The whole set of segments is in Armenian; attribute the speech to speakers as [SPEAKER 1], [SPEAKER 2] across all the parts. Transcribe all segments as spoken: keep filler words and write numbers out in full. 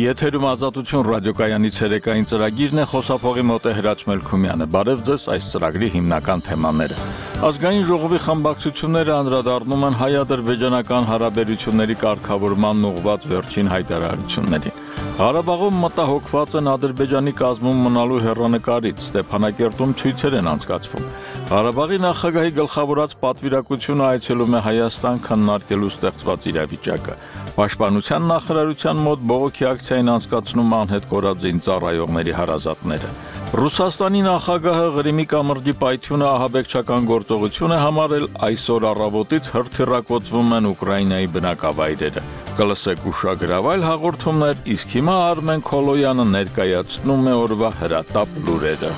[SPEAKER 1] Եթերում ազատություն ռադիոկայանի ցերեկային ծրագիրն է, խոսափողի մոտ է Հրաչ Մելքումյանը։ Բարև ձեզ, այս ծրագրի հիմնական թեմաները։ Ազգային ժողովի խմբակցությունները անդրադառնում են հայ-ադրբեջանական հարաբերությունների կարգավորման ուղղված վերջին հայտարարություններին։ Ղարաբաղում մտահոգված են Ադրբեջանի կազմում մնալու հեռանկարից, Ստեփանակերտում ցույցեր են անցկացվում։ Ղարաբաղի նախագահի գլխավորած պատվիրակությունը այցելում է Հայաստան քննարկելու ստեղծված իրավիճակը։ Պաշտպանության նախարարության մոտ բողոքի ակցիա են անցկացնում անհետ կորածին ծառայողների հարազատները։ Ռուսաստանի նախագահը Ղրիմի կամրջի պայթյունը ահաբեկչական գործողություն է համարել, այսօր առավոտից հրթիռակոծվում են Ուկրաինայի բնակավայրերը։ Կլսեք ուշագրավայր հաղորդումներ, իսկ հիմա Արմեն Քոլոյանը ներկայացնում է օրվա հրատապ լուրերը։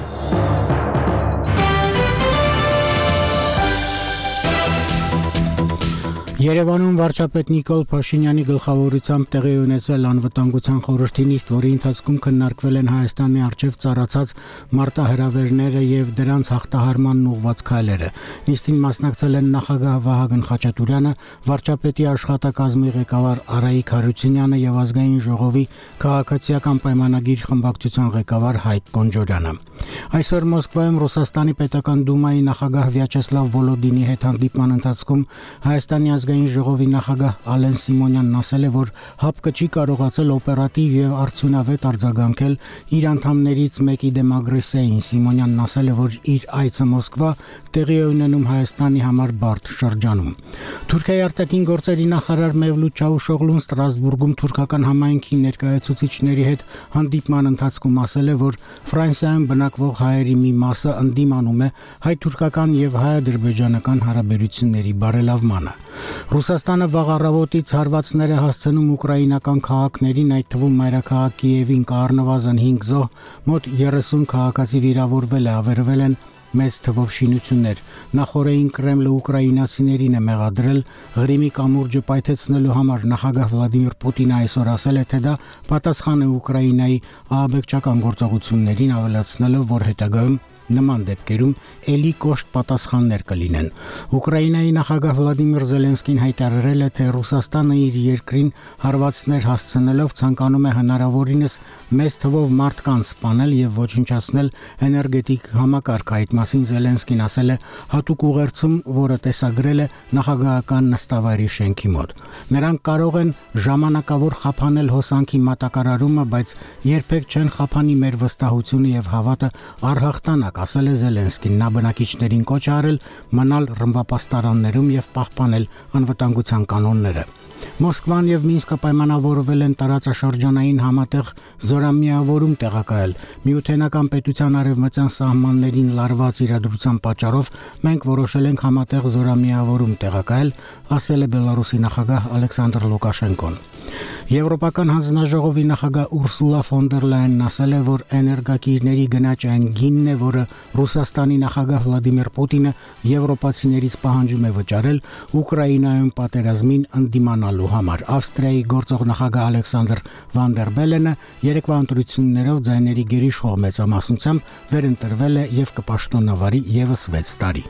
[SPEAKER 2] Երևանում վարչապետ Նիկոլ Փաշինյանի գլխավորությամբ տեղի ունեցել անվտանգության խորհրդի նիստ, որի ընթացքում քննարկվել են Հայաստանի առջև ծառացած մարտահրավերները եւ դրանց հաղթահարմանն ուղղված քայլերը։ Նիստին մասնակցել են նախագահ Վահագն Խաչատուրյանը, վարչապետի աշխատակազմի ղեկավար Արայիկ Հարությունյանը եւ ազգային ժողովի քաղաքացիական պայմանագիր խմբակցության ղեկավար Հայկ Կոնջորյանը։ Այսօր Մոսկվայում Ռուսաստանի պետական դումայի նախագահ Վյաչեսլավ Վոլոդինի հետ հանդիպման ընթացքում Հայաստանի ազգային ժողովի նախագահ Ալեն Սիմոնյանն ասել է, որ ՀԱՊԿ չի կարողացել օպերատիվ եւ արդյունավետ արձագանքել իր անդամներից մեկի դեմ ագրեսիային։ Սիմոնյանն ասել է, որ իր այցը Մոսկվա տեղի է ունենում Հայաստանի համար բարդ շրջանում։ Թուրքիայի արտաքին գործերի նախարար Մևլութ Չավուշօղլուն Ստրասբուրգում թուրքական համայնքի ներկայացուցիչների հետ հանդիպման ընթացքում ասել է, որ Ֆրանսիայում բնակվող հայերի մի մասը ընդդիմանում է հայ-թուրքական եւ հայ-ադրբեջանական հարաբերությունների բարելավմանը։ Ռուսաստանը վաղ առավոտից հարվածներ է հասցնում ուկրաինական քաղաքներին, այդ թվում մայրաքաղաք Կիևին կա առնվազն հինգ զոհ, մոտ երեսուն քաղաքացի վիրավորվել է, ավերվել են մեծ թվով շինություններ։ Նախորդին Կրեմլը ուկրաինացիներին է մեղադրել Ղրիմի կամուրջը պայթեցնելու համար։ Նախագահ Վլադիմիր Պուտինը այսօր ասել է, թե դա պատասխան է Ուկրաինայի ահաբեկչական գործողություններին, ավելացնելով, որ հետագայում նման դեպքերում էլի կոշտ պատասխաններ կլինեն։ Ուկրաինայի նախագահ Վլադիմիր Զելենսկին հայտարարել է, թե Ռուսաստանը իր երկրին հարվածներ հասցնելով ցանկանում է հնարավորինս մեծ թվով մարդկանց սպանել եւ ոչնչացնել էներգետիկ համակարգ։ Այդ մասին Զելենսկին ասել է հատուկ ուղերձում, որը տեսագրել է նախագահական նստավայրի շենքի մոտ։ Նրանք կարող են ժամանակավոր խափանել հոսանքի մատակարարումը, բայց երբեք չեն խափանի մեր վստահությունը եւ հավատը առհաղթանակ, ասել է Զելենսկին։ Նա բնակիչներին կոչ է արել մնալ ռմբապաստարաններում եւ պահպանել անվտանգության կանոնները։ Մոսկվան եւ Մինսկը պայմանավորվել են տարածաշրջանային համատեղ զորամիավորում տեղակայել։ Միութենական պետության արևմտյան սահմաններին լարված իրադրության պատճառով մենք որոշել ենք համատեղ զորամիավորում տեղակայել, ասել է Բելարուսի նախագահ Ալեքսանդր Լուկաշենկոն։ Եվրոպական հանձնաժողովի նախագահ Ուրսուլա ֆոն դեր Լայենն ասել է, որ էներգակիրների գնաճը այն գինն է, որը Ռուսաստանի նախագահ Վլադիմիր Պուտինը եվրոպացիներից պահանջում է վճարել Ուկրաինայում պատերազմին ընդդիմանալու համար։ Ավստրիայի գործող նախագահ Ալեքսանդր Վան դեր Բելենը երեկվա ընտրություններով ձայների գերիշխող մեծամասնությամբ վերընտրվել է եւ կպաշտոնավարի եւս վեց տարի։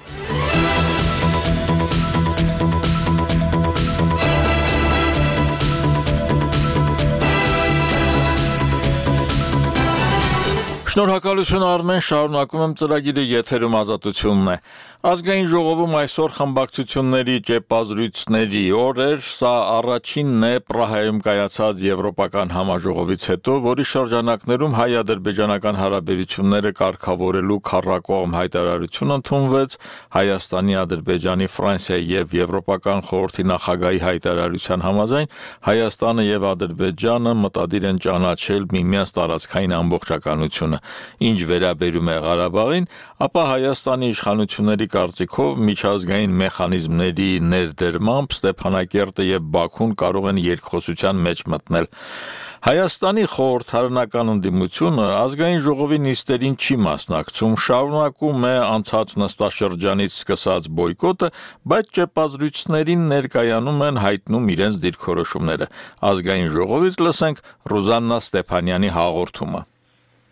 [SPEAKER 1] Շնորհակալություն Արմեն, շարունակում եմ ծրագիրը, եթերում ազատությունն է։ Ազգային ժողովում այսօր խմբակցությունների ճեպազրույցների օր էր, սա առաջինն է Պրահայում կայացած Եվրոպական համաժողովից հետո, որի շրջանակներում հայ-ադրբեջանական հարաբերությունները կարգավորելու քառակողմ հայտարարություն ընդունվեց Հայաստանի, Ադրբեջանի, Ֆրանսիայի եւ Եվրոպական խորհրդի նախագահի հայտարարության համաձայն Հայաստանը եւ Ադրբեջանը մտադիր են ճանաչել միմյանց տարածքային ամբողջականությունը։ Ինչ վերաբերում է Ղարաբաղին, ապա Հայաստանի իշխանությունների կարծիքով միջազգային մեխանիզմների ներդրմամբ Ստեփանակերտը եւ Բաքուն կարող են երկխոսության մեջ մտնել։ Հայաստանի խորհրդարանական ընդդիմությունը ազգային ժողովի նիստերին չի մասնակցում, շարունակում է անցած նստաշրջանից սկսած բոյկոտը, բայց ճեպազրույցներին ներկայանում են, հայտնում իրենց դիրքորոշումները։ Ազգային ժողովից լսենք Ռուզաննա Ստեփանյանի հաղորդումը։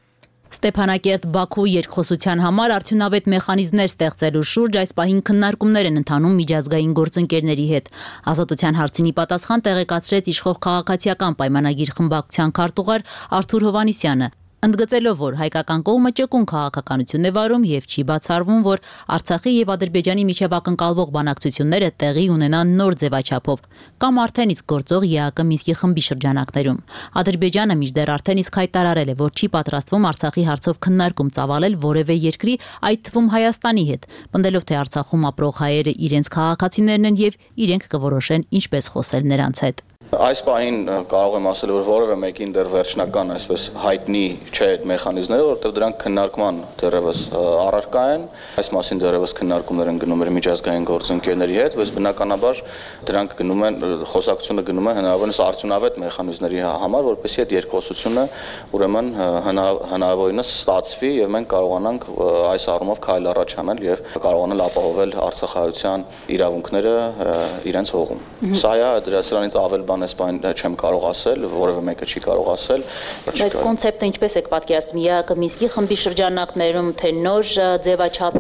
[SPEAKER 3] Ստեփանակերտ Բաքու երկխոսության համար արդյունավետ մեխանիզմներ ստեղծելու շուրջ այս պահին քննարկումներ են ընթանում միջազգային գործընկերների հետ։ Ազատության հարցին ի պատասխան տեղեկացրեց իշխող քաղաքացիական պայմանագիր խմբակցության քարտուղար Արթուր Հովհաննիսյանը, ընդգծելով, որ հայկական կողմը ճկուն քաղաքականություն է վարում եւ չի բացառվում, որ Արցախի եւ Ադրբեջանի միջև ակնկալվող բանակցությունները տեղի ունենան նոր ձևաչափով կամ արդեն իսկ գործող ԵԱԿ Մինսկի խմբի շրջանակներում։ Ադրբեջանը մինչդեռ արդեն իսկ հայտարարել է, որ չի պատրաստվում Արցախի հարցով քննարկում ծավալել որևէ երկրի, այդ թվում Հայաստանի հետ, պնդելով, թե Արցախում ապրող հայերը իրենց քաղաքացիներն են եւ իրենք կորոշեն ինչպես խոսել նրանց հետ։
[SPEAKER 4] Այս պահին կարող եմ ասել, որ որևէ մեկին դեռ վերջնական այսպես հայտնի չէ այդ մեխանիզմները, որովհետև դրանք քննարկման դեռևս առարկա են, այս մասին դեռևս քննարկումներ են գնում միջազգային գործընկերների հետ, բայց բնականաբար դրանք գնում են, խոսակցությունը գնում է հնարավորինս արդյունավետ մեխանիզմների համար, որպեսզի այդ երկխոսությունը ուրեմն հնարավորինս ստացվի եւ մենք կարողանանք այս առումով քայլ առաջ անել եւ կարողանալ ապահովել արցախայցյան իրավունքները իրենց հողում։ Սա է դրանից ավել այս բան չեմ կարող ասել, որևէ մեկը չի կարող ասել։
[SPEAKER 3] Բայց կոնցեպտը ինչպես եք պատկերացնում, ԵԱԿ Մինսկի խմբի շրջանակներում, թե նոր ձևաչափ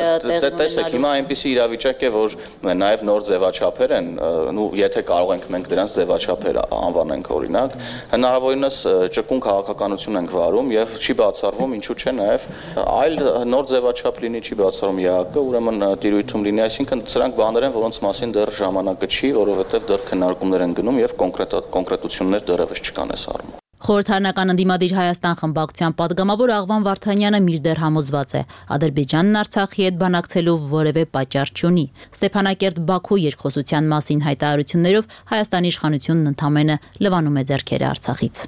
[SPEAKER 3] է։
[SPEAKER 4] Տեսեք, հիմա այնպիսի իրավիճակ է, որ նաև նոր ձևաչափեր են, ու եթե կարող ենք մենք դրանց ձևաչափեր անվանենք օրինակ, հնարավորինս ճկուն քաղաքականություն ենք վարում եւ չի բացառվում, ինչու՞ չէ նաև այլ նոր ձևաչափ լինի, չի բացառում ԵԱԿ-ը, ուրեմն տիրույթում լինի, այսինքն սրանք բաներ են, որոնց մասին դեռ ժամանակը չի, որովհետեւ դեռ քննարկումներ են գնում եւ կոնկրետություններ դեռևս չկան այս առումով։
[SPEAKER 3] Խորհրդարանական ընդդիմադիր Հայաստան խմբակցության падգամավոր Աղվան Վարդանյանը մինչդեռ համոզված է, Ադրբեջանն Արցախի հետ բանակցելու որևէ պատճառ չունի։ Ստեփանակերտ Բաքու երկխոսության մասին հայտարարություններով Հայաստանի իշխանությունն ընդամենը լվանում է ձեռքերը Արցախից։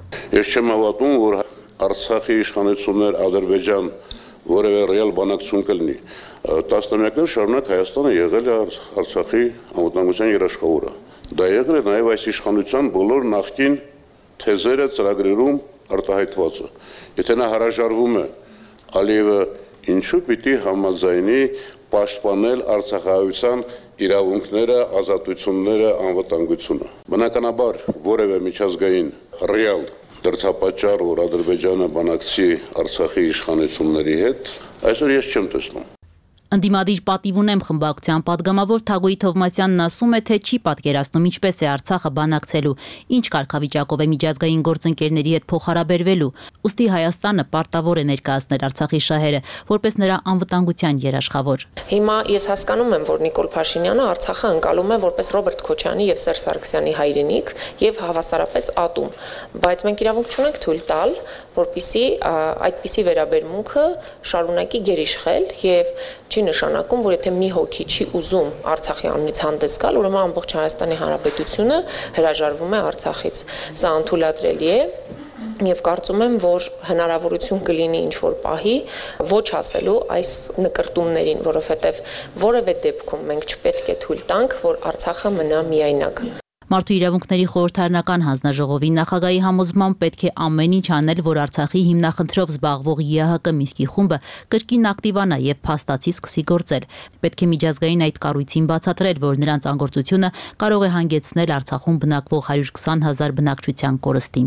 [SPEAKER 5] Ես չեմ հավատում, որ Արցախի իշխանություններ Ադրբեջան որևէ ռեալ բանակցություն կլինի։ Տասնամյակներ շարունակ Հայաստանը եղել է Արցախի անվտանգության երաշխավորը։ Դա եղել է նաև այս իշխանության բոլոր նախկին թեզերը ծրագրերում արտահայտվածը։ Եթե նա հրաժարվում է, Ալիևը ինչու պիտի համաձայնի պաշտպանել արցախահայության իրավունքները, ազատությունները, անվտանգությունը։ Բնականաբար որևէ միջազգային ռեալ դրդապատճառ, որ Ադրբեջանը բանակցի Արցախի իշխանությունների հետ, այսօր ես չեմ տեսնում։
[SPEAKER 3] Ընդդիմադիր պատիվ ունեմ խմբակցության падգամավոր Թագոյի Թովմասյանն ասում է, թե չի պատկերացնում ինչպես է Արցախը բանակցելու, ինչ կարգավիճակով է միջազգային գործընկերների հետ փոխհարաբերվելու, ուստի Հայաստանը պարտավոր է ներկայացնել Արցախի շահերը, որպես նրա անվտանգության երաշխավոր։
[SPEAKER 6] Հիմա ես հասկանում եմ, որ Նիկոլ Փաշինյանը Արցախը ընկալում է որպես Ռոբերտ Քոչյանի եւ Սերժ Սարգսյանի հայրենիք եւ հավասարապես ատում, բայց մենք իրավունք չունենք թույլ տալ, որպեսզի այդպիսի վերաբերմունքը շարունակի գերիշխել եւ չի նշանակում, որ եթե մի հոգի չի ուզում Արցախի անունից հանդես գալ, ուրեմն ամբողջ Հայաստանի Հանրապետությունը հրաժարվում է Արցախից։ Սա անթույլատրելի է եւ կարծում եմ, որ հնարավորություն կլինի ինչ-որ պահի ոչ ասելու այս նկրտումներին, որովհետեւ որևէ դեպքում մենք չպետք է թույլ տանք, որ Արցախը մնա միայնակ։
[SPEAKER 3] Մարդու իրավունքների խորհրդարանական հանձնաժողովի նախագահի համոզմամբ պետք է ամեն ինչ անել, որ Արցախի հիմնախնդրով զբաղվող ԵԱՀԿ Մինսկի խումբը կրկին ակտիվանա եւ փաստացի սկսի գործել։ Պետք է միջազգային այդ կառույցին բացատրել, որ նրանց անգործությունը կարող է հանգեցնել Արցախում բնակվող հարյուր քսան հազար բնակչության կորստին։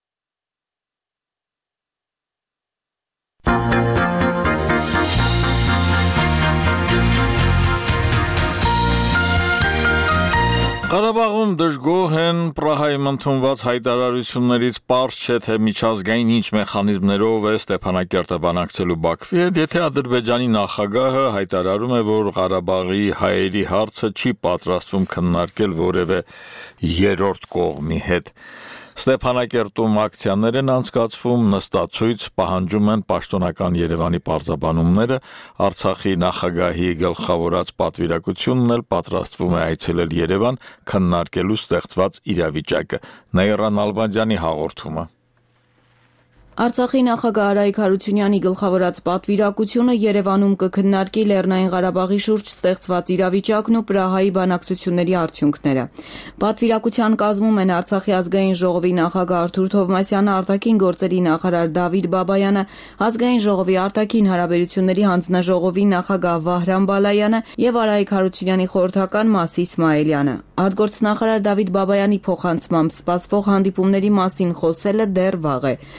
[SPEAKER 1] Ղարաբաղում դժգոհ են Պրահայում ընդունված հայտարարություններից պարզ չէ, թե միջազգային ինչ մեխանիզմներով է Ստեփանակերտը բանակցելու Բաքվի հետ, եթե Ադրբեջանի նախագահը հայտարարում է, որ Ղարաբաղի հայերի հարցը չի պատրաստվում քննարկել որևէ երրորդ կողմի հետ։ Ստեփանակերտում ակցիաներ են անցկացվում, նստացույց պահանջում են պաշտոնական Երևանի պարզաբանումները, Արցախի նախագահի գլխավորած պատվիրակությունն էլ պատրաստվում է այցելել Երևան քննարկելու ստեղծված իրավիճակը։ Նաիրա Նալբանդյանի հաղորդումը։
[SPEAKER 7] Արցախի նախագահ Արայիկ Հարությունյանի գլխավորած պատվիրակությունը Երևանում կքննարկի Լեռնային Ղարաբաղի շուրջ ստեղծված իրավիճակն ու Պրահայի բանակցությունների արդյունքները։ Պատվիրակության կազմում են Արցախի ազգային ժողովի նախագահ Արթուր Թովմասյանը, արտաքին գործերի նախարար Դավիթ Բաբայանը, ազգային ժողովի արտաքին հարաբերությունների հանձնաժողովի նախագահ Վահրամ Բալայանը եւ Արայիկ Հարությունյանի խորհրդական Մասի Իսմայելյանը։ Արտգործնախարար Դավիթ Բաբայանի փոխանցմամբ սպասվող հանդիպումների մասին խոսելը դեռ վաղ է։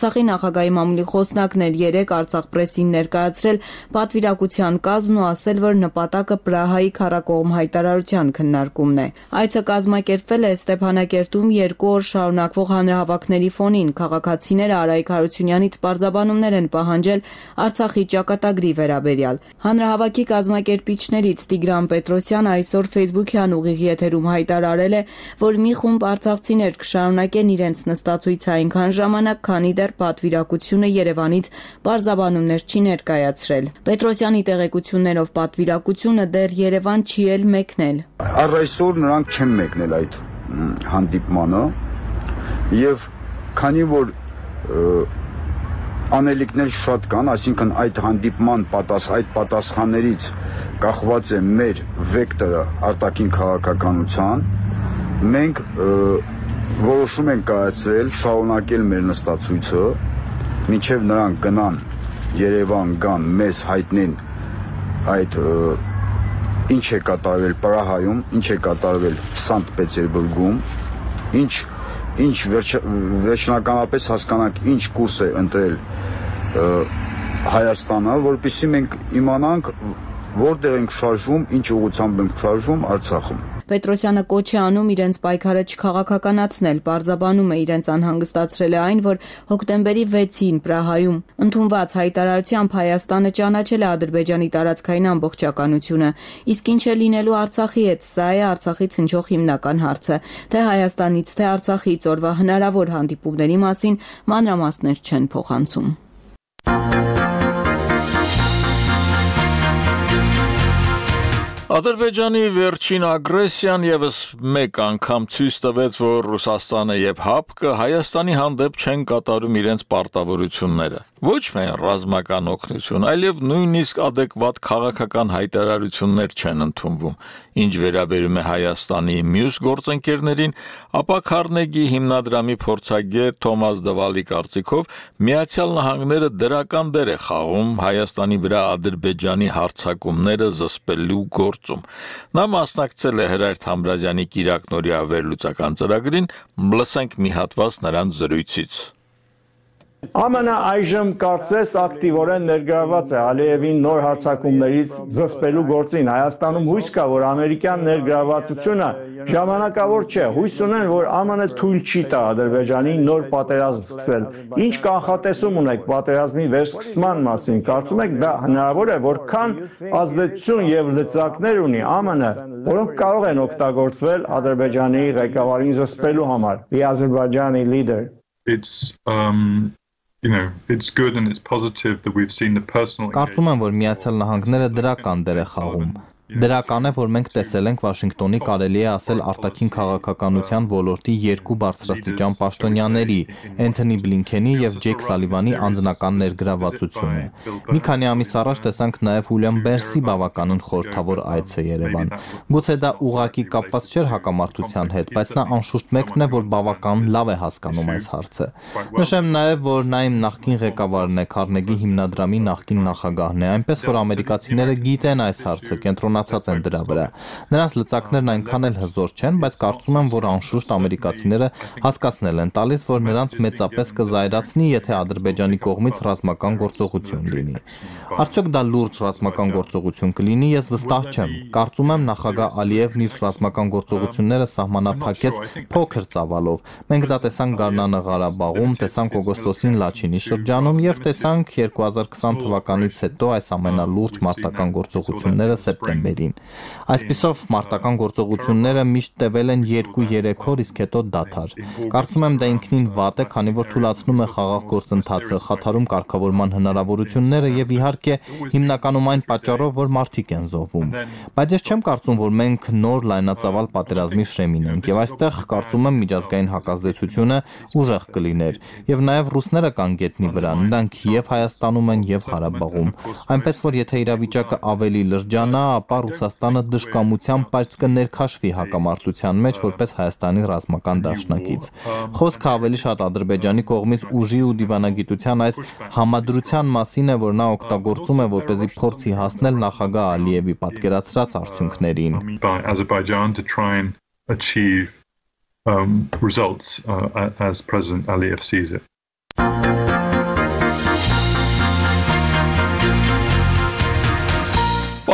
[SPEAKER 7] Արցախի նախագահի մամուլի խոսնակն էր երեկ Արցախ պրեսին ներկայացրել պատվիրակության կազմն ու ասել, որ նպատակը Պրահայի քառակողմ հայտարարության քննարկումն է։ Այցը կազմակերպվել է Ստեփանակերտում երկու օր շարունակվող հանրահավաքների ֆոնին։ Քաղաքացիները Արայիկ Հարությունյանից պարզաբանումներ են պահանջել Արցախի ճակատագրի վերաբերյալ։ Հանրահավաքի կազմակերպիչներից Տիգրան Պետրոսյանը այսօր Facebook-յան ուղիղ եթերում հայտարարել է, որ մի խումբ արցախցիներ կշարունակեն իրենց նստածույցը այնքան ժամանակ, քանի դեռ պատվիրակությունը Երևանից պարզաբանումներ չի ներկայացրել։ Պետրոսյանի տեղեկություններով պատվիրակությունը դեռ Երևան չի էլ մեկնել։
[SPEAKER 8] Առ այսօր նրանք չեն մեկնել այդ հանդիպմանը եւ քանի որ անելիքներ շատ կան, այսինքն այդ հանդիպման պատաս, այդ պատասխաններից կախված է մեր վեկտորը արտաքին քաղաքականության, մենք որոշում ենք կայացրել շարունակել մեր նստածույցը, մինչև նրանք գնան Երևան գան, մեզ հայտնեն այդ ինչ է կատարվել Պրահայում, ինչ է կատարվել Սանտ Պետերբուրգում, ինչ ինչ վերջնականապես հասկանանք ինչ կուրս է ընտրել Հայաստանը, որպեսզի մենք իմանանք որտեղ ենք շարժվում, ինչ ուղղությամբ ենք շարժվում Արցախում։
[SPEAKER 7] Պետրոսյանը կոչ է անում իրենց պայքարը չքաղաքականացնել, պարզաբանում է իրենց անհանգստացրել է այն, որ հոկտեմբերի վեցին Պրահայում ընդունված հայտարարությամբ Հայաստանը ճանաչել է Ադրբեջանի տարածքային ամբողջականությունը, իսկ ինչ է լինելու Արցախի հետ, սա է Արցախից հնչող հիմնական հարցը, թե Հայաստանից, թե Արցախից օրվա հնարավոր հանդիպումների մասին մանրամասներ չեն փոխանցում։
[SPEAKER 1] Ադրբեջանի վերջին ագրեսիան եւս մեկ անգամ ցույց տվեց, որ Ռուսաստանը եւ ՀԱՊԿ-ը Հայաստանի հանդեպ չեն կատարում իրենց պարտավորությունները։ Ոչ միայն ռազմական օգնություն, այլև նույնիսկ adekvat քաղաքական հայտարարություններ չեն ընդունվում։ Ինչ վերաբերում է Հայաստանի մյուս գործընկերներին, ապա Քարնեգի հիմնադրամի փորձագետ Թոմաս Դվալի կարծիքով Միացյալ Նահանգները դրական դեր է խաղում Հայաստանի վրա Ադրբեջանի հարձակումները զսպելու գործում։ Նա մասնակցել է Հրայր Թամրազյանի կիրակնօրյա վերլուծական ծրագրին, լսենք մի հատված նրանց զրույցից։
[SPEAKER 9] ԱՄՆ-ը այժմ կարծես ակտիվորեն ներգրավված է Ալիևին նոր հարձակումներից զսպելու գործին։ Հայաստանում հույս կա, որ ամերիկյան ներգրավվածությունը ժամանակավոր չէ։ Հույս ունեն, որ ԱՄՆ-ը թույլ չի տա Ադրբեջանին նոր պատերազմ սկսել։ Ինչ կանխատեսում ունեք պատերազմի վերսկսման մասին։ Կարծում եք դա հնարավոր է, որքան ազդեցություն եւ լծակներ ունի ԱՄՆ-ը, որոնք կարող են օգտագործվել Ադրբեջանի ղեկավարին զսպելու համար։ The Azerbaijani leader.
[SPEAKER 10] It's um You know, it's good and it's positive that we've seen the personal.
[SPEAKER 11] Կարծում եմ, որ Միացյալ Նահանգները դրական դեր է խաղում։ Դրական է, որ մենք տեսել ենք Վաշինգտոնի կարելի է ասել արտաքին քաղաքականության ոլորտի երկու բարձրաստիճան պաշտոնյաների՝ Էնթոնի Բլինքենի եւ Ջեյք Սալիվանի անձնական ներգրավվածությունը։ Մի քանի ամիս առաջ տեսանք նաեւ Ուիլյամ Բերսի բավականին խորհրդավոր այցը Երևան։ Գուցե դա ուղղակի կապված չէր հակամարտության հետ, բայց նա անշուշտ մեկն է, որ բավական լավ է հասկանում այս հարցը։ Նշեմ նաեւ, որ նա իմ նախկին ղեկավարն է, Քարնեգի հիմնադրամի նախկին նախագահն է, այնպես որ ամերիկացիները գիտեն այս հարցը, կենտրոնացած են դրա վրա։ Նրանց լծակներն այնքան էլ հզոր չեն, բայց կարծում եմ, որ անշուշտ ամերիկացիները հասկացնել են տալիս, որ նրանց մեծապես կզայրացնի, եթե Ադրբեջանի կողմից ռազմական գործողություն լինի։ Արդյոք դա լուրջ ռազմական գործողություն կլինի, ես վստահ չեմ։ Կարծում եմ նախագահ Ալիևն իր ռազմական գործողությունները սահմանափակեց փոքր ծավալով։ Մենք դա տեսանք Գառնանը Ղարաբաղում, տեսանք օգոստոսին Լաչինի շրջանում եւ տեսանք երկու հազար քսան թվականից հետո այս ամենալուրջ մարտական գործողությունները սեպտեմբերին։ Այսպիսով մարտական գործողությունները միշտ տևել են երկու-երեք օր, իսկ հետո դադար։ Կարծում եմ դա ինքնին վատ է, քանի որ թույլատնում է խաղաղ գործընթացը, խաթարում կարգավորման հնարավորությունները եւ իհարկե հիմնականում այն պատճառով, որ մարդիկ են զոհվում։ Բայց ես չեմ կարծում, որ մենք նոր լայնածավալ պատերազմի շեմին ենք եւ այստեղ կարծում եմ միջազգային հակազդեցությունը ուժեղ կլիներ եւ նաեւ ռուսները կան գետնի վրա, նրանք եւ Հայաստանում են եւ Ղարաբաղում։ Այնպես որ եթե իրավիճակը ավելի լրջանա, ապա Ռուսաստանը դժկամությամբ բայց կներքաշվի հակամարտության մեջ որպես Հայաստանի ռազմական դաշնակից։ Խոսքը ավելի շատ Ադրբեջանի կողմից ուժի ու դիվանագիտության այս համադրության մասին է, որ նա օգտագործում է, որպեսզի փորձի հասնել նախագահ Ալիևի պատկերացրած արդյունքներին։
[SPEAKER 10] Azerbaijan to try and achieve um, results uh, as President Aliyev sees it.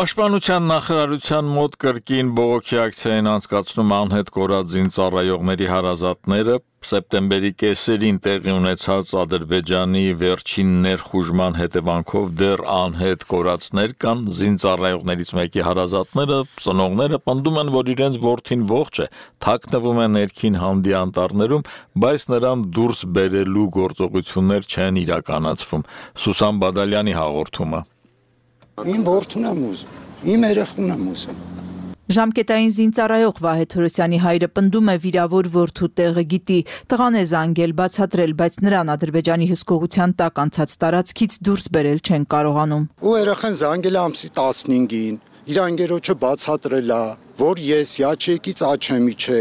[SPEAKER 1] Պաշտպանության նախարարության մոտ կրկին բողոքի ակցիա են անցկացնում անհետ կորած զինծառայողների հարազատները սեպտեմբերի կեսերին տեղի ունեցած Ադրբեջանի վերջին ներխուժման հետևանքով դեռ անհետ կորածներ կան զինծառայողներից մեկի հարազատները ծնողները պնդում են, որ իրենց որդին ողջ է, թաքնվում է ներքին հանդի անտառներում, բայց նրան դուրս բերելու գործողություններ չեն իրականացվում։ Սուսան Բադալյանի հաղորդումը։
[SPEAKER 12] Իմ որդուն եմ ուզում, իմ երեխուն եմ ուզում։
[SPEAKER 7] Ժամկետային զինծառայող Վահե Թորոսյանի հայրը պնդում է վիրավոր որդու տեղը գիտի, տղան է զանգել, բացատրել, բայց նրան Ադրբեջանի հսկողության տակ անցած տարածքից դուրս բերել չեն կարողանում։
[SPEAKER 12] Ու երեխան զանգել է ամսի տասնհինգին, իր անգերոջը բացատրել է, որ ես յաչեկից աչեմի չէ։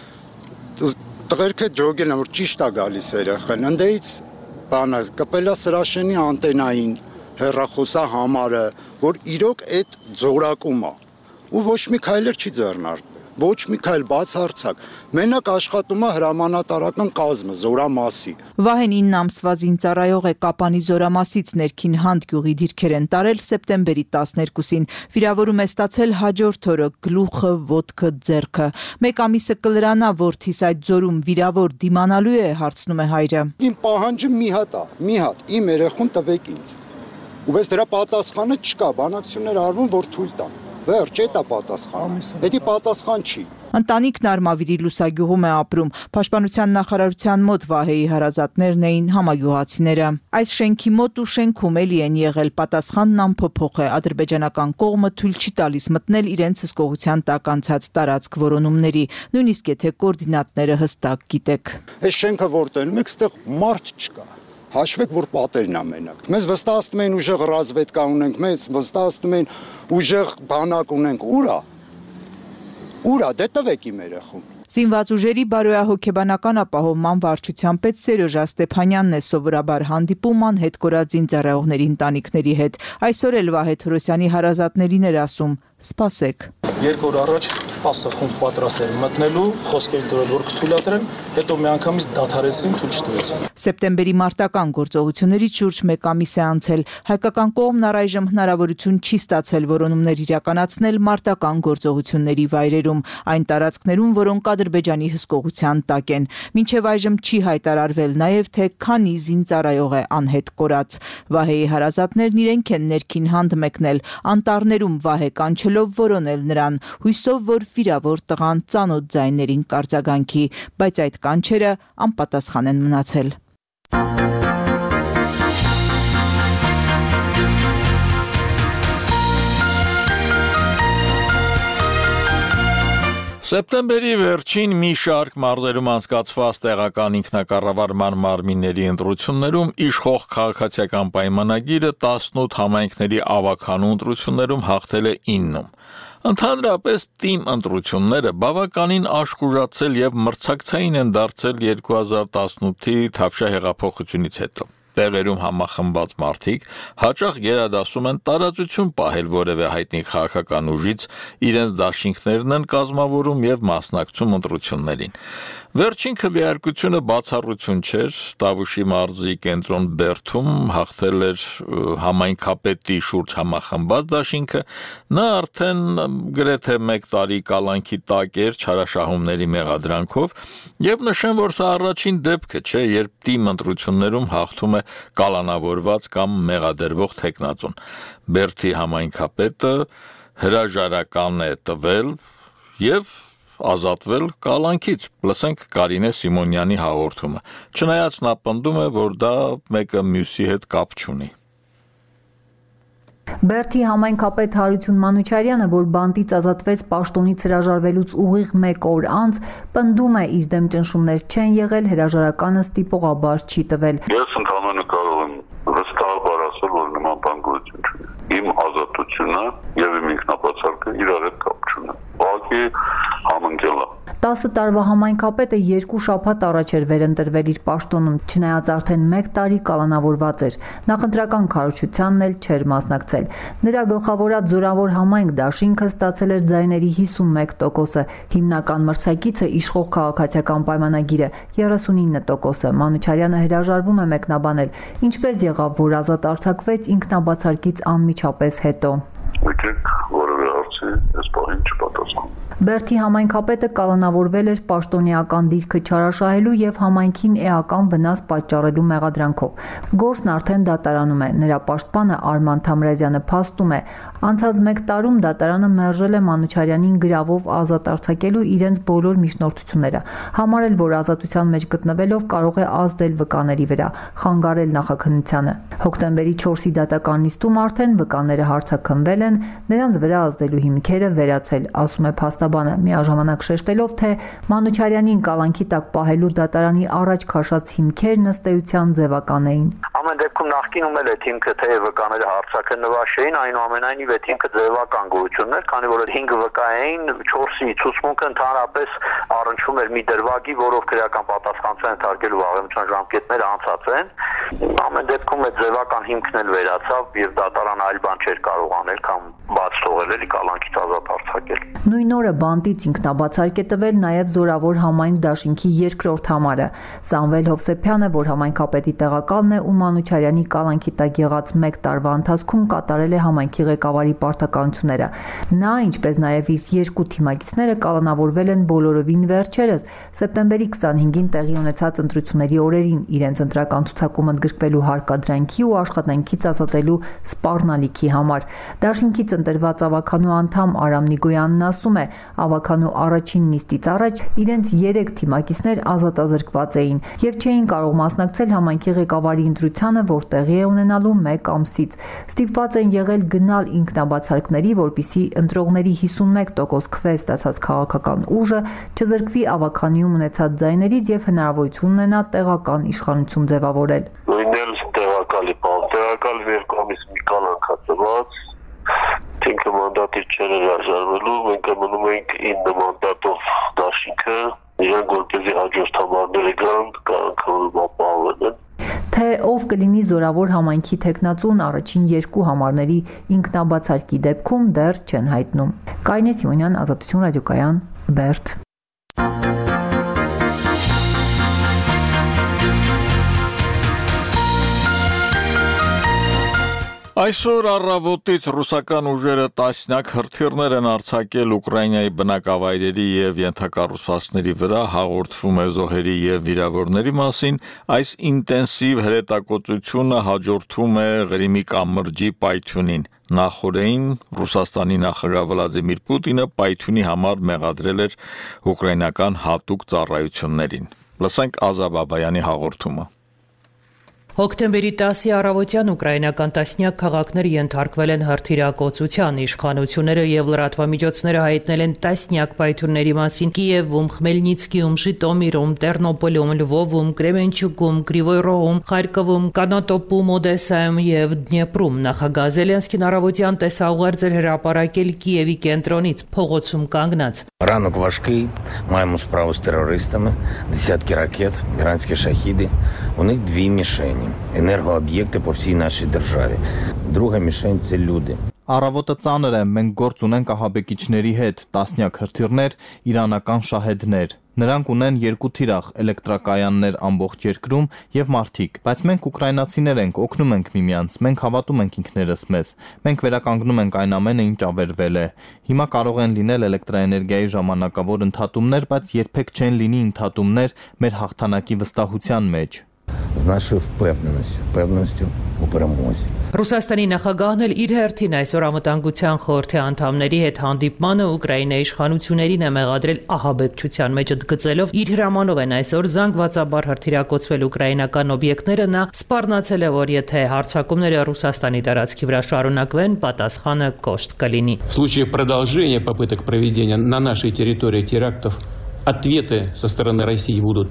[SPEAKER 12] Տղերքը ջոգել են, որ ճիշտ է գալիս երեխան, ընդեից բանը կպել է սրաշենի անտենային հեռախոսա համարը, որ իրոք այդ ձորակում է, ու ոչ մի քայլեր չի ձեռնարկվել, ոչ մի քայլ բացարձակ, մենակ աշխատում է հրամանատարական կազմը, զորամասի։
[SPEAKER 7] Վահեն ինը ամսվա զինծառայող է Կապանի զորամասից ներքին Հանդ գյուղի դիրքեր են տարել սեպտեմբերի տասներկուսին, վիրավորում է ստացել հաջորդ օրը գլուխը, ոտքը, ձեռքը։ Մեկ ամիսը կլրանա որդիս այդ ձորում վիրավոր դիմանալու է, հարցնում է հայրը։
[SPEAKER 12] Իմ պահանջը մի հատ է, մի հատ, իմ երեխուն տվեք ինձ։ Ու բայց դրա պատասխանը չկա, բանակցություններ արվում, որ թույլ տան։ Վերջ, այդ է պատասխանը։ Դա պատասխան չի։
[SPEAKER 7] Ընտանիքն Արմավիրի Լուսագյուղում է ապրում։ Պաշտպանության նախարարության մոտ Վահեի հարազատներն էին համագյուղացիները։ Այս շենքի մոտ ու շենքում էլի են եղել, պատասխանն անփոփոխ է։ Ադրբեջանական կողմը թույլ չի տալիս մտնել իրենց հսկողության տակ անցած տարածք որոնումների, նույնիսկ եթե կոորդինատները հստակ գիտեք։
[SPEAKER 12] Այս շենքը որտեղում եք, այստեղ մարդ չկա։ Հաշվեք, որ պատերն է մենակ։ Մեզ վստահում են ուժեղ ռազմետկա ունենք, մեզ վստահում են ուժեղ բանակ ունենք, ուրա։ Ուրա, դե տվեք իմ երեխուն։
[SPEAKER 7] Զինված ուժերի բարոյահոգեբանական ապահովման վարչության պետ Սերոժա Ստեփանյանն է սովորաբար հանդիպում անհետ կորած զինծառայողների ընտանիքների հետ։ Այսօր էլ Վահե Թորոսյանի հարազատներին էր ասում. «Սպասեք»։
[SPEAKER 13] Երկու օր առաջ տասը խումբ պատրաստ են մտնելու, խոսք էին տվել, որ կթույլատրեն, հետո միանգամից դադարեցրին, թույլ չտվեցին։
[SPEAKER 7] Սեպտեմբերի մարտական գործողություններից շուրջ մեկ ամիս է անցել։ Հայկական կողմն առայժմ հնարավորություն չի ստացել որոնումներ իրականացնել մարտական գործողությունների վայրերում, այն տարածքներում, որոնք Ադրբեջանի հսկողության տակ են։ Մինչև այժմ չի հայտարարվել նաև, թե քանի զինծառայող է անհետ կորած։ Վահեի հարազատներն իրենք են ներքին Հանդ մեկնել, անտառներում Վահե կանչելով որոնել նրան, հույսով, որ վիրավոր տղան ծանոթ ձայներին կարձագանքի, բայց այդ կանչերը անպատասխան են մնացել։
[SPEAKER 1] Սեպտեմբերի վերջին մի շարք մարզերում անցկացված տեղական ինքնակառավարման մարմինների ընտրություններում իշխող քաղաքացիական պայմանագիրը տասնութ համայնքների ավագանու ընտրություններում հաղթել է իննում։ Ընդհանրապես թիմ ընտրությունները բավականին աշխուժացել եւ մրցակցային են դարձել երկու հազար տասնութի Թավշյա հեղափոխությունից հետո։ Տեղերում համախմբած մարդիկ հաճախ գերադասում են տարածություն պահել որևէ հայտնի քաղաքական ուժից, իրենց դաշինքներն են կազմավորում եւ մասնակցում ընտրություններին։ Վերջին քվեարկությունը բացառություն չէր, Տավուշի մարզի կենտրոն Բերդում հաղթել էր համայնքապետի շուրջ համախմբած դաշինքը, նա արդեն գրեթե մեկ տարի կալանքի տակ էր չարաշահումների մեղադրանքով, եւ նշեմ, որ սա առաջին դեպքը չէ, երբ թիմ ընտրություններում հաղթում է կալանավորված կամ մեղադրվող թեկնածուն։ Բերդի համայնքապետը հրաժարական է տվել եւ ազատվել կալանքից։ Լսենք Կարինե Սիմոնյանի հաղորդումը։ Չնայած նա պնդում է, որ դա մեկը մյուսի հետ կապ չունի։
[SPEAKER 14] Բերդի համայնքապետ Հարություն Մանուչարյանը, որ բանտից ազատվեց պաշտոնից հրաժարվելուց ուղիղ մեկ օր անց, պնդում է իր դեմ ճնշումներ չեն եղել, հրաժարականը ստիպողաբար չի տվել։
[SPEAKER 5] Ես ընդհանրապես կարող եմ վստահաբար ասել, որ նման բան գոյություն չունի։ Իմ ազատությունը եւ իմ ինքնաբացարկը իրար հետ կապ չունեն։ Ուղղակի համընկել է։
[SPEAKER 14] տասը տարվա համայնքապետը երկու շաբաթ առաջ էր վերընտրվել իր պաշտոնում, չնայած արդեն մեկ տարի կալանավորված էր, նախընտրական քարոզչությանն էլ չէր մասնակցել։ Նրա գլխավորած զորավոր համայնք դաշինքը ստացել էր ձայների հիսունմեկ տոկոսը, հիմնական մրցակիցը իշխող քաղաքացիական պայմանագիրը երեսունինը տոկոսը։ Մանուչարյանը հրաժարվում է մեկնաբանել, ինչպես եղավ, որ ազատ արձակվեց ինքնաբացարկից անմիջապես հետո։
[SPEAKER 5] Եկեք բացի այս պահին չպատասխանում։
[SPEAKER 14] Բերդի համայնքապետը կալանավորվել էր պաշտոնեական դիրքը չարաշահելու եւ համայնքին էական վնաս պատճառելու մեղադրանքով։ Գործն արդեն դատարանում է։ Նրա պաշտպանը Արման Թամրազյանը փաստում է, անցած մեկ տարում դատարանը մերժել է Մանուչարյանին գրավով ազատ արձակելու իրենց բոլոր միջնորդությունները, համարել, որ ազատության մեջ գտնվելով կարող է ազդել վկաների վրա, խանգարել նախաքննությանը։ Հոկտեմբերի չորսի դատական նիստում արդեն վկաները հարցաքննվել են, նրանց վրա ազդելու հիմքերը վերացել, ասում է փաստաբանը, միաժամանակ շեշտելով, թե Մանուչարյանին կալանքի տակ պահելու դատարանի առաջ քաշած հիմքերն ըստ էության ձևական էին։
[SPEAKER 15] Ամեն դեպքում նախկինում էլ այդ հիմքը թե վկաները հարցաքննված չէին, այնուամենայնիվ այդ հիմքը ձևական գոյություն ուներ, քանի որ հինգ վկա էին, չորսի ցուցմունքը ընդհանրապես առնչվում էր մի դրվագի, որով քրեական պատասխանատվության ենթարկելու վաղեմության ժամկետները անցած են։ Ամեն դեպքում այդ ձևական հիմքն էլ վերացավ եւ դատարան այլ բան չէր կարող անել, քան բաց թողել էլի կալանքից ազատ արձակել։
[SPEAKER 14] Նույն օրը բանտից ինքնաբացարկ է տվել նաև Զորավոր համայնք դաշինքի երկրորդ համարը։ Սամվել Հովսեփյանը, որ համայնքապետի տեղակալն է ու Մանուչարյանի կալանքի տակ եղած մեկ տարվա ընթացքում կատարել է համայնքի ղեկավարի պարտականությունները։ Նա, ինչպես նաև իր երկու թիմակիցները կալանավորվել են բոլորովին վերջերս, սեպտեմբերի քսանհինգին տեղի ունեցած ընտրությունների օրերին իրենց ընտրական ցուցակում ընդգրկվելու հարկադրանքի ու աշխատանքից ազատելու սպառնալիքի համար։ Դաշինքից ընտրված ավականու անդամ Արամ Նիգոյանն ասում է, ավականու առաջին նիստից առաջ իրենց երեք թիմակիցներ ազատազրկված էին եւ չէին կարող մասնակցել համայնքի ղեկավարի ընտրությանը, որ տեղի է ունենալու մեկ ամսից։ Ստիպված են եղել գնալ ինքնաբացարկների, որպիսի ընտրողների հիսունմեկ տոկոս քվե ստացած քաղաքական ուժը չզրկվի ավականիում ունեցած ձայներից եւ հնարավորություն ունենա տեղական իշխանություն ձևավորել։
[SPEAKER 5] Նույնն էլ տեղակալի բան, տեղակալ երկու ամիս մի կալանք հացված, ինքը մանդատի չէր հրաժարվելու, մենք մնում ենք ինը մանդատով դաշինքը, իրենք որպեսզի հաջորդ համարները գան, կալանքավորում ապահովել են։
[SPEAKER 14] Թե ով կլինի Զորավոր համայնքի թեկնածուն առաջին երկու համարների ինքնաբացարկի դեպքում դեռ չեն հայտնում։ Կարինե Սիմոնյան, Ազատություն ռադիոկայան, Բերդ։
[SPEAKER 1] Այսօր առավոտից ռուսական ուժերը տասնյակ հրթիռներ են արձակել Ուկրաինայի բնակավայրերի եւ ենթակառուցվածքների վրա, հաղորդվում է զոհերի եւ վիրավորների մասին։ Այս ինտենսիվ հրետակոծությունը հաջորդում է Ղրիմի կամրջի պայթյունին։ Նախորդին Ռուսաստանի նախագահ Վլադիմիր Պուտինը պայթյունի համար մեղադրել էր ուկրաինական հատուկ ծառայություններին։ Լսենք Ազա Բաբայանի հաղորդումը։
[SPEAKER 16] Հոկտեմբերի տասի առավոտյան ուկրաինական տասնյակ քաղաքներ ենթարկվել են հրթիռակոծության, իշխանությունները եւ լրատվամիջոցները հայտնել են տասնյակ պայթյունների մասին Կիևում, Խմելնիցկիում, Ժիտոմիրում, Տերնոպոլում, Լվովում, Կրեմենչուկում, Կրիվոյ Ռոհում, Խարկովում, Կանատոպում, Օդեսայում եւ Դնեպրում։ Նախագահ Զելենսկին առավոտյան տեսաուղերձ էր հրապարակել Կիևի кенտրոնից, փողոցում кангнած։
[SPEAKER 17] Ранок важкий, маємо справу з терористами, десятки ракет, іранські шахіди. У них дві мішені. Енергооб'єкти по всій нашій державі. Друга мішень – це люди.
[SPEAKER 11] Առավոտը ծանր է, մենք գործ ունենք ահաբեկիչների հետ, տասնյակ հրթիռներ, իրանական շահեդներ։ Նրանք ունեն երկու թիրախ, էլեկտրակայաններ ամբողջ երկրում եւ մարդիկ, բայց մենք ուկրաինացիներ ենք, օգնում ենք միմյանց, մենք հավատում ենք ինքներս մեզ։ Մենք վերականգնում ենք այն ամենը, ինչ ավերվել է։ Հիմա կարող են լինել էլեկտրաէներգիայի ժամանակավոր ընդհատումներ, բայց երբեք չեն լինի ընդհատումներ մեր հաղթանակի վստահության մեջ։
[SPEAKER 17] З нашою впевненістю, впевненістю у перемозі.
[SPEAKER 16] Ռուսաստանի նախագահն էլ իր հերթին այսօր անվտանգության խորհրդի անդամների հետ հանդիպմանը Ուկրաինայի իշխանություններին է մեղադրել ահաբեկչության մեջ ընդգծելով իր հրամանով են այսօր զանգվածաբար հրթիռակոծվել ուկրաինական օբյեկտները, նա սպառնացել է, որ եթե հարձակումները Ռուսաստանի տարածքի վրա շարունակվեն, պատասխանը կոշտ կլինի։
[SPEAKER 18] В случае продолжения попыток проведения на нашей территории терактов, ответы со стороны России будут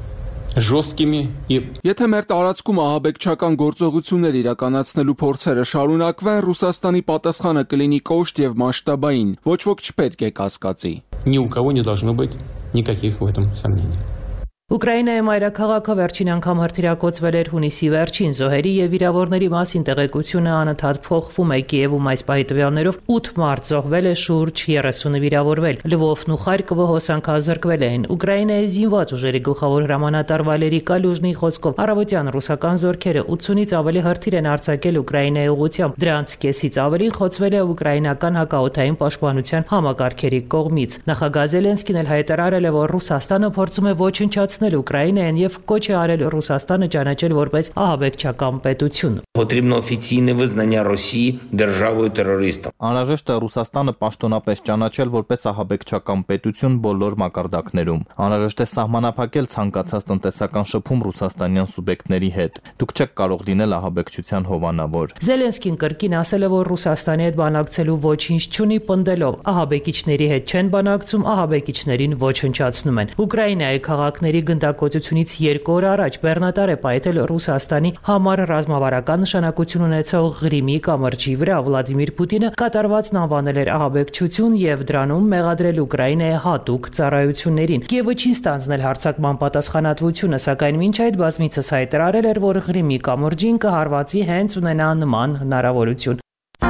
[SPEAKER 18] ժոստկիմի եւ
[SPEAKER 19] Եթե մեր տարածքում ահաբեկչական գործողություններ իրականացնելու փորձերը շարունակվեն, Ռուսաստանի պատասխանը կլինի կոշտ եւ մասշտաբային, ոչ ոք չպետք է կասկածի։
[SPEAKER 18] Ни у кого не должно быть никаких в этом сомнений.
[SPEAKER 16] Ուկրաինայի մայրաքաղաքը վերջին անգամ հրթիռակոծվել էր հունիսի վերջին, զոհերի եւ վիրավորների մասին տեղեկությունը անընդհատ փոխվում է։ Կիևում այս պահի տվյալներով ութ մարդ զոհվել է, շուրջ երեսունը վիրավորվել։ Լվովն ու Խարկովը հոսանքազրկվել են։ Ուկրաինայի զինված ուժերի գլխավոր հրամանատար Վալերի Կալյուժնի խոսքով առավոտյան ռուսական զորքերը ութունից ավելի հրթիռ են արձակել Ուկրաինայի ուղղությամբ։ Դրանց կեսից ավելին խոցվել է ուկրաինական հակաօդային պաշտպանության համակարգերի կողմից։ Նախագահ Զելենսկին էլ հայտարարել է, որ Ռուսաստանը փորձում է ոչնչացնել Ուկրաինան եւ կոչ է արել Ռուսաստանը ճանաչել որպես ահաբեկչական պետություն։
[SPEAKER 17] Потрібно офіційне визнання Росії державою терористом.
[SPEAKER 11] Անհրաժեշտ է Ռուսաստանը պաշտոնապես ճանաչել որպես ահաբեկչական պետություն բոլոր մակարդակներում։ Անհրաժեշտ է սահմանափակել ցանկացած տնտեսական շփում ռուսաստանյան սուբյեկտների հետ։ Դուք չեք կարող լինել ահաբեկչության հովանավոր։
[SPEAKER 16] Զելենսկին կրկին ասել է, որ Ռուսաստանի հետ բանակցելու ոչինչ չունի, պնդելով ահաբեկիչների հետ չեն բանակցում, ահաբեկիչներին ոչնչացնում են։ Ուկրաինայի քաղաքների գնդակոծությունից երկու օր առաջ բեռնատար է պայթել Ռուսաստանի համար ռազմավարական նշանակություն ունեցող Ղրիմի կամրջի վրա։ Վլադիմիր Պուտինը կատարվածն անվանել էր ահաբեկչություն եւ դրանում մեղադրել Ուկրաինայի հատուկ ծառայություններին։ Կիևը չի ստանձնել հարձակման պատասխանատվությունը, սակայն մինչ այդ բազմիցս հայտարարել էր, որ Ղրիմի կամրջին կհարվածի հենց ունենա նման հնարավորություն։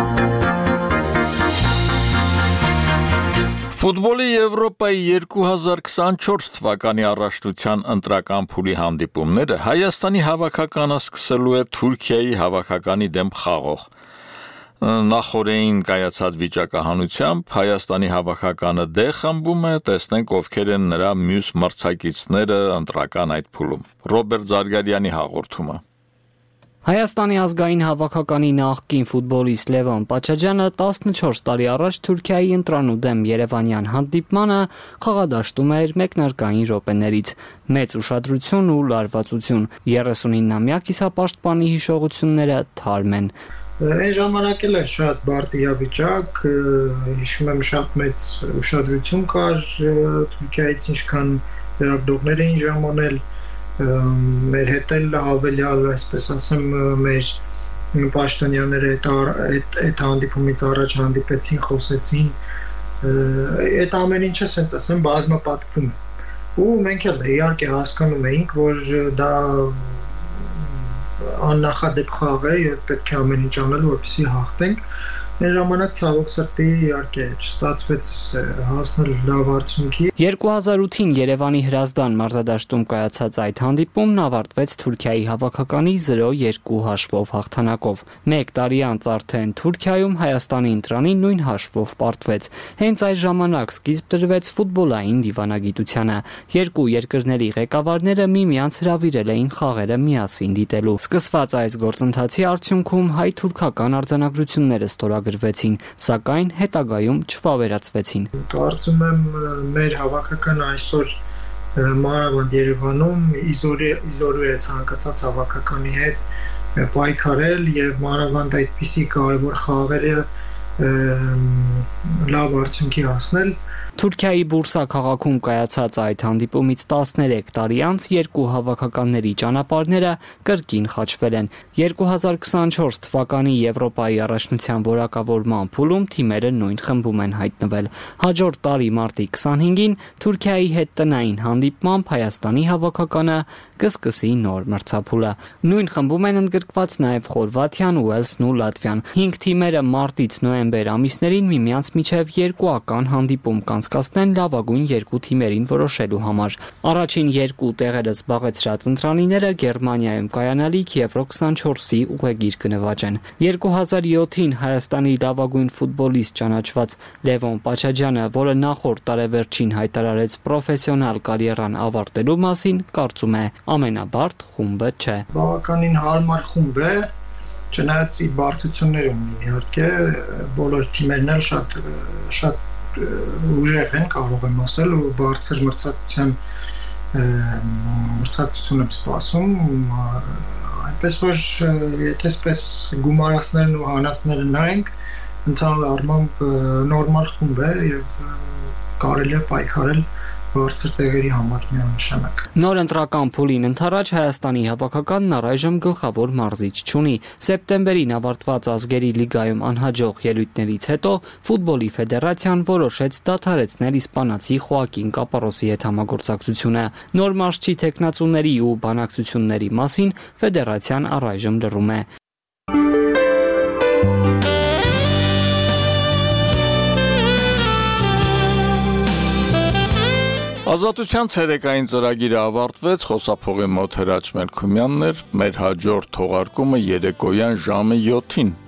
[SPEAKER 1] Ֆուտբոլի Եվրոպայի երկու հազար քսանչորս թվականի առաջնության ընտրական փուլի հանդիպումները Հայաստանի հավաքականը սկսելու է Թուրքիայի հավաքականի դեմ խաղող։ Նախորդին կայացած վիճակահանությամբ Հայաստանի հավաքականը դե խմբում է, տեսնենք ովքեր են նրա մյուս մրցակիցները ընտրական այդ փուլում։ Ռոբերտ Զարգարյանի հաղորդումը։
[SPEAKER 20] Հայաստանի ազգային հավաքականի նախկին ֆուտբոլիստ Լևոն Պաչաջյանը տասնչորս տարի առաջ Թուրքիայի ընտրանու դեմ Երևանյան հանդիպմանը խաղադաշտում էր մեկնարկային րոպեներից։ Մեծ ուշադրություն ու լարվածություն, երեսունինամյա կիսապաշտպանի հիշողությունները թարմ են։
[SPEAKER 21] Այն ժամանակ էլ էր շատ բարդ իրավիճակ, հիշում եմ շատ մեծ ուշադրություն կար Թուրքիայից, ինչքան լրագրողներ էին ժամանել, մեր հետ էլ հավելյալ, այսպես ասեմ, մեր պաշտոնյաները այդ հանդիպումից առաջ հանդիպեցին, խոսեցին, այդ ամեն ինչը սենց ասեմ բազմապատկվում ու մենք էլ իհարկե հասկանում էինք, որ դա աննախադեպ խաղ է եւ պետք է ամեն ինչ անել, որպեսզի հաղթենք։ Մեր ժամանակ ցավոք սրտի իհարկե չստացվեց հասնել լավ արդյունքի։
[SPEAKER 20] երկու հազար ութին Երևանի Հրազդան մարզադաշտում կայացած այդ հանդիպումն ավարտվեց Թուրքիայի հավաքականի զրո երկու հաշվով հաղթանակով։ Մեկ տարի անց արդեն Թուրքիայում Հայաստանի ընտրանին նույն հաշվով պարտվեց։ Հենց այս ժամանակ սկիզբ դրվեց ֆուտբոլային դիվանագիտությանը։ Երկու երկրների ղեկավարները միմյանց հրավիրել էին խաղերը միասին դիտելու։ Սկսված այս գործընթացի արդյունքում հայ-թուրքական արձանագրությունները ստորագրվեցին, սակայն հետագայում չվավերացվեցին։
[SPEAKER 21] Կարծում եմ մեր հավաքականը այսօր մանավանդ Երևանում իզորու է ցանկացած հավաքականի հետ պայքարել եւ մանավանդ այդպիսի կարևոր խաղերը լավ արդյունքի հասնել։
[SPEAKER 20] Թուրքիայի Բուրսա քաղաքում կայացած այդ հանդիպումից տասներեք տարի անց երկու հավաքականների ճանապարհները կրկին խաչվել են։ երկու հազար քսանչորս թվականի Եվրոպայի առաջնության որակավորման փուլում թիմերը նույն խմբում են հայտնվել։ Հաջորդ տարի մարտի քսանհինգին Թուրքիայի հետ տնային հանդիպմամբ Հայաստանի հավաքականը կսկսի նոր մրցափուլը։ Նույն խմբում են ընդգրկված նաև Խորվաթիան, Ուելսն ու Լատվիան։ Հինգ թիմերը մարտից նոյեմբեր ամիսներին միմյանց միջև երկուական հանդիպում կանցկացնեն լավագույն երկու թիմերին որոշելու համար։ Առաջին երկու տեղերը զբաղեցրած ընտրանիները Գերմանիայում կայանալիք Եվրո քսանչորսի ուղեգիր կնվաճեն։ երկու հազար յոթին Հայաստանի լավագույն ֆուտբոլիստ ճանաչված Լևոն Պաչաջյանը, որը նախորդ տարեվերջին հայտարարեց պրոֆեսիոնալ կարիերան ավարտելու մասին, կարծում է ամենաբարդ խումբը չէ։
[SPEAKER 21] Բավականին հարմար խումբ է, չնայած իր բարդությունները ունի, իհարկե բոլոր թիմերն էլ շատ շատ ուժեղ են, կարող եմ ասել, ու բարձր մրցակցության մրցակցություն եմ սպասում, այնպես որ եթե սպես գումարածներն ու հանածները նայենք, ընդհանուր առմամբ նորմալ խումբ է եւ կարելի է պայքարել բարձր տեղերի համար միանշանակ։
[SPEAKER 20] Նոր ընտրական փուլին ընթരാճ Հայաստանի հավաքականն առայժմ գլխավոր մարզիչ չունի։ Սեպտեմբերին ավարտված ազգերի լիգայում անհաջող ելույթներից հետո ֆուտբոլի ֆեդերացիան որոշեց դադարեցնել իսպանացի Խոակին Կապարոսի հետ համագործակցությունը։ Նոր մարզչի թեկնածուների ու բանակցությունների մասին ֆեդերացիան առայժմ լռում է։
[SPEAKER 1] Ազատության ցերեկային ծրագիրը ավարտվեց, խոսափողի մոտ Հրաչ Մելքումյանն էր, մեր հաջորդ թողարկումը երեկոյան ժամը յոթին։